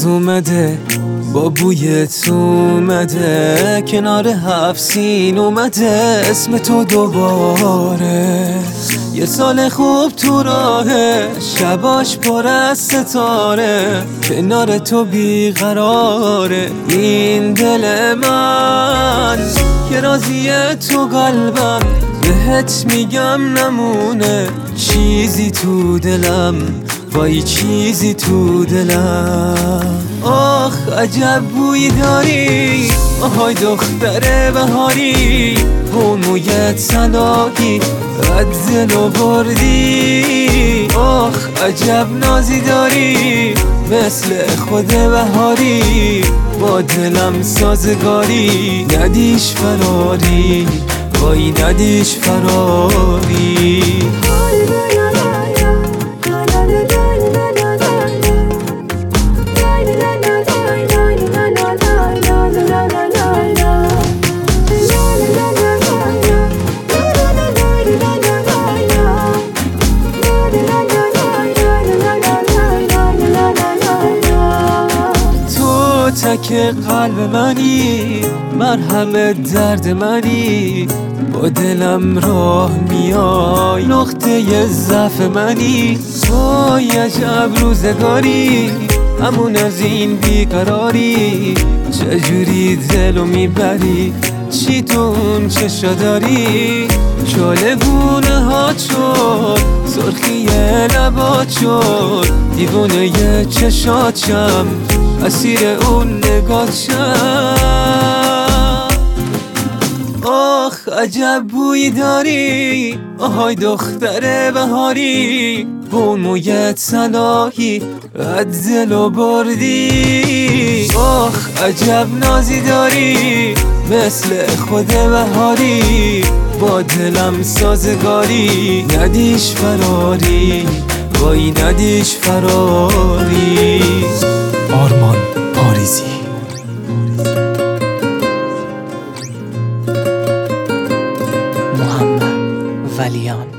باز اومده با بوی تو اومده، کنار 7 سین اومده اسم تو دوباره. یه سال خوب تو راهه، شباش پر از ستاره، کنار تو بیقراره این دل من که راضیه تو قلبم. بهت میگم نمونه چیزی تو دلم، وای چیزی تو دلم. آخ عجب بویی داری، آهای دختر بهاری، اون مویت صلاحی از دلو بردی. آخ عجب نازی داری، مثل خود بهاری، با دلم سازگاری، ندیش فراری، وای ندیش فراری. تک قلب منی، مرهم درد منی، با دلم راه میای، نقطه ضعف منی. وای عجب روزگاری، همون از این بیقراری، چجوری دلو میبری، چی تو اون چشا داری. چالگونه ها شد، سرخی لبات شد، دیوونه ی چشاتم، اسیر اون نگاهشم. آخ عجب بویی داری، آهای دختر بهاری، اون مویت صلاحی از دلو بردی. آخ عجب نازی داری، مثل خود بهاری، با دلم سازگاری، ندیش فراری، وای ندیش فراری. آرمان پاریزی. محمد ولیان.